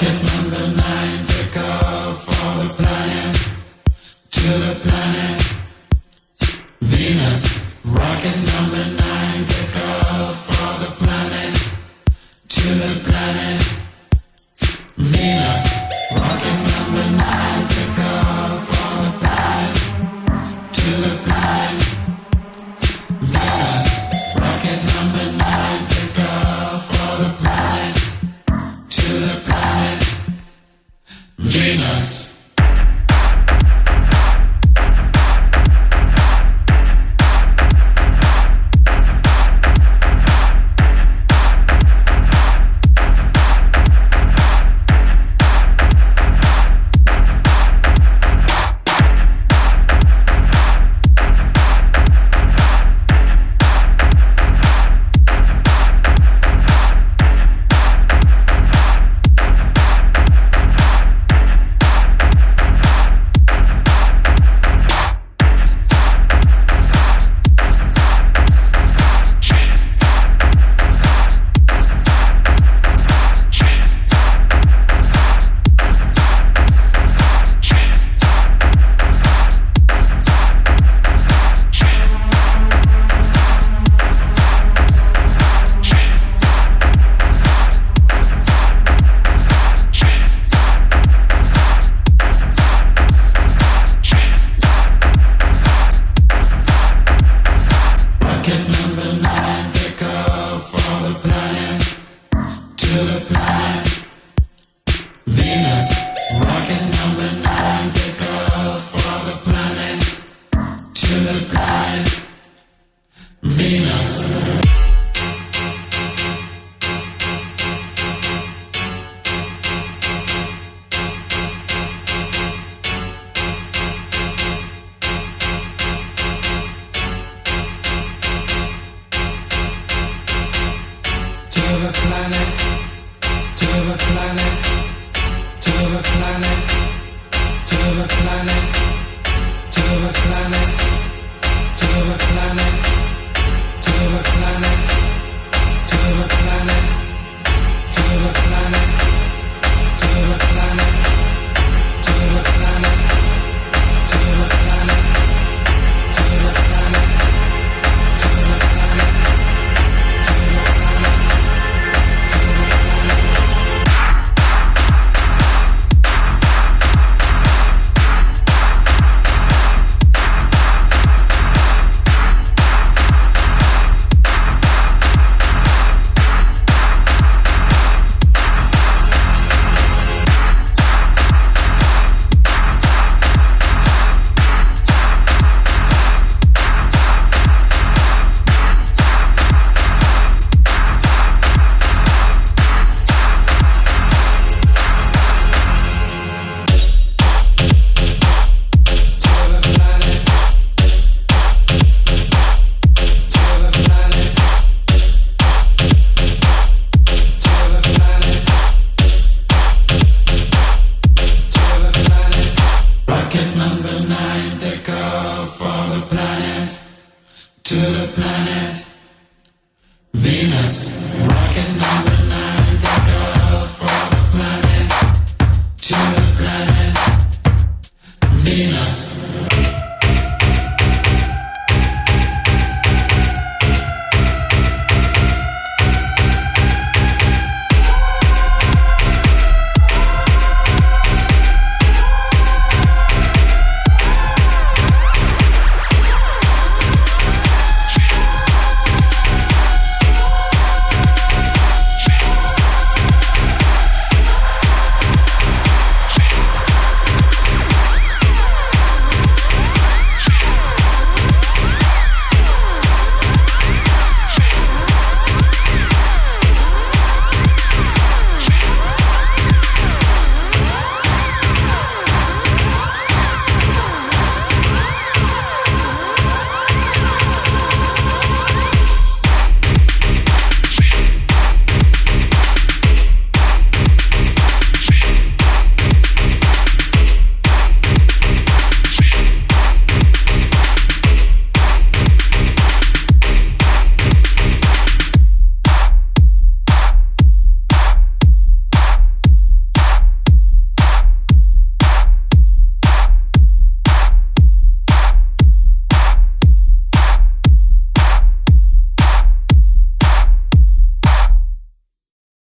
Rocket number 9, take off for the planet, to the planet, Venus. Rocket number 9, take off for the planet, to the planet, Venus. Rocket number 9, take off for the planet, to the planet, Venus. Rocket number 9, take off for the planet, to the planet, Venus. Venus, rocket number 9, take off for the planet, to the planet.